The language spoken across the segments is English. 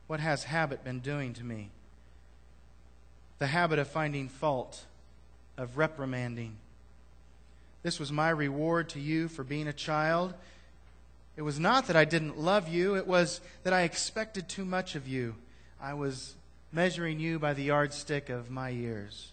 What has habit been doing to me? The habit of finding fault, of reprimanding. This was my reward to you for being a child. It was not that I didn't love you. It was that I expected too much of you. I was measuring you by the yardstick of my years.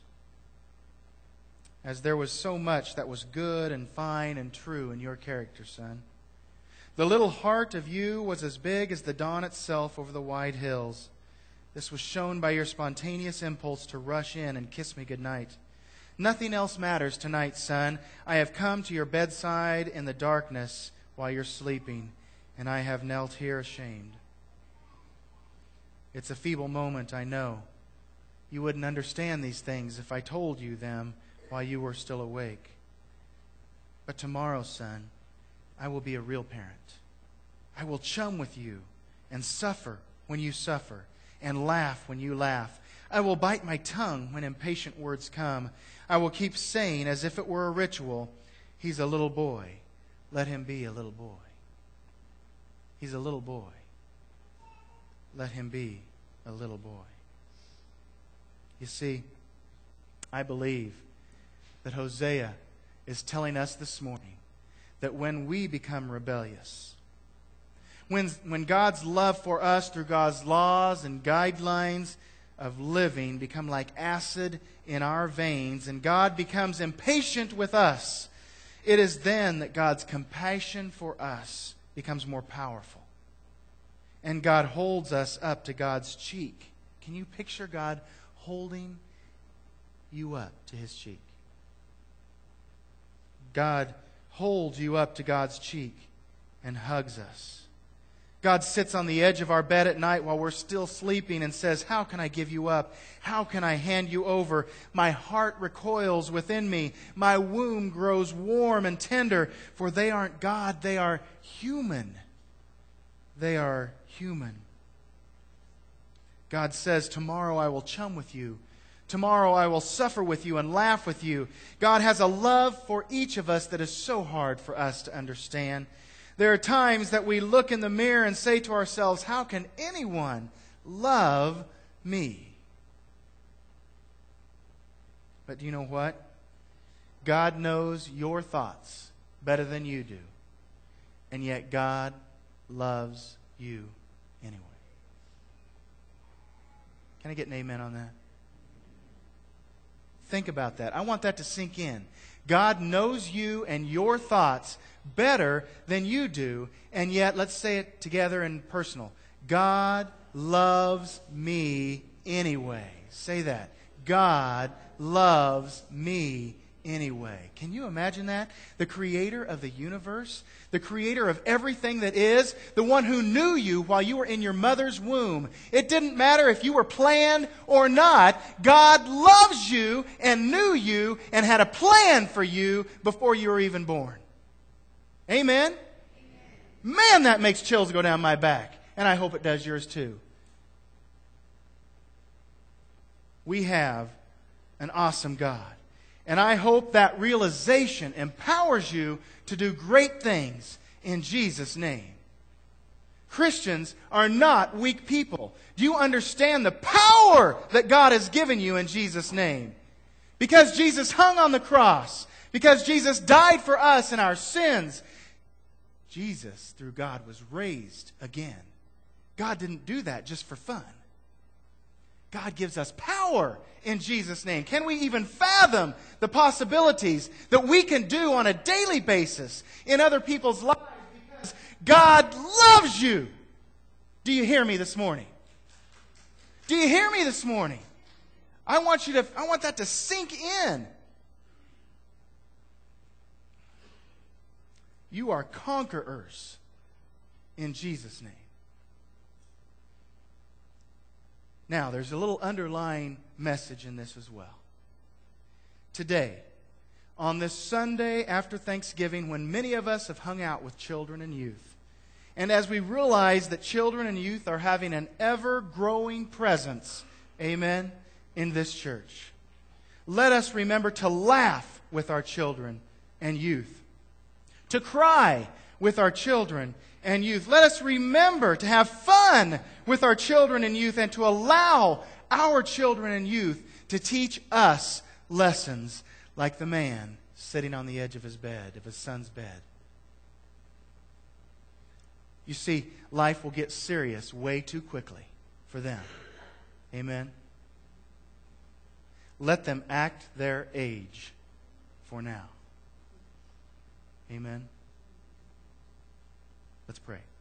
As there was so much that was good and fine and true in your character, son. The little heart of you was as big as the dawn itself over the wide hills. This was shown by your spontaneous impulse to rush in and kiss me goodnight. Nothing else matters tonight, son. I have come to your bedside in the darkness while you're sleeping, and I have knelt here ashamed. It's a feeble moment, I know. You wouldn't understand these things if I told you them while you were still awake. But tomorrow, son, I will be a real parent. I will chum with you and suffer when you suffer and laugh when you laugh. I will bite my tongue when impatient words come. I will keep saying, as if it were a ritual, he's a little boy. Let him be a little boy. He's a little boy. Let him be a little boy. You see, I believe that Hosea is telling us this morning that when we become rebellious, when God's love for us through God's laws and guidelines of living become like acid in our veins, and God becomes impatient with us, it is then that God's compassion for us becomes more powerful. And God holds us up to God's cheek. Can you picture God holding you up to His cheek? God holds you up to God's cheek and hugs us. God sits on the edge of our bed at night while we're still sleeping and says, how can I give you up? How can I hand you over? My heart recoils within me. My womb grows warm and tender, for they aren't God, they are human. They are human. God says, tomorrow I will chum with you. Tomorrow I will suffer with you and laugh with you. God has a love for each of us that is so hard for us to understand. There are times that we look in the mirror and say to ourselves, how can anyone love me? But do you know what? God knows your thoughts better than you do. And yet God loves you anyway. Can I get an amen on that? Think about that. I want that to sink in. God knows you and your thoughts better than you do, and yet, let's say it together in personal. God loves me anyway. Say that. God loves me anyway. Can you imagine that? The creator of the universe, the creator of everything that is, the one who knew you while you were in your mother's womb. It didn't matter if you were planned or not. God loves you and knew you and had a plan for you before you were even born. Amen? Man, that makes chills go down my back. And I hope it does yours too. We have an awesome God. And I hope that realization empowers you to do great things in Jesus' name. Christians are not weak people. Do you understand the power that God has given you in Jesus' name? Because Jesus hung on the cross, because Jesus died for us and our sins, Jesus, through God, was raised again. God didn't do that just for fun. God gives us power in Jesus' name. Can we even fathom the possibilities that we can do on a daily basis in other people's lives because God loves you? Do you hear me this morning? Do you hear me this morning? I want that to sink in. You are conquerors in Jesus' name. Now, there's a little underlying message in this as well. Today, on this Sunday after Thanksgiving, when many of us have hung out with children and youth, and as we realize that children and youth are having an ever-growing presence, amen, in this church, let us remember to laugh with our children and youth, to cry with our children and youth. Let us remember to have fun with our children and youth and to allow our children and youth to teach us lessons like the man sitting on the edge of his bed, of his son's bed. You see, life will get serious way too quickly for them. Amen? Let them act their age for now. Amen? Let's pray.